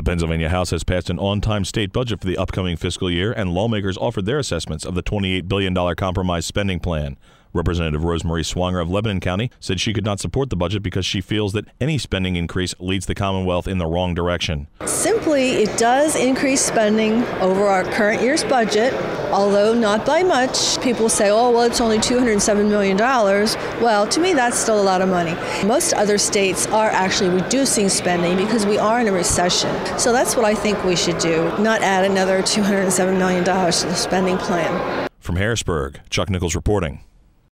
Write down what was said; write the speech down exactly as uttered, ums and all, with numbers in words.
Pennsylvania House has passed an on-time state budget for the upcoming fiscal year, and lawmakers offered their assessments of the twenty-eight billion dollars compromise spending plan. Representative Rosemarie Swanger of Lebanon County said she could not support the budget because she feels that any spending increase leads the Commonwealth in the wrong direction. Simply, it does increase spending over our current year's budget, although not by much. People say, oh, well, it's only two hundred seven million dollars. Well, to me, that's still a lot of money. Most other states are actually reducing spending because we are in a recession. So that's what I think we should do, not add another two hundred seven million dollars to the spending plan. From Harrisburg, Chuck Nichols reporting.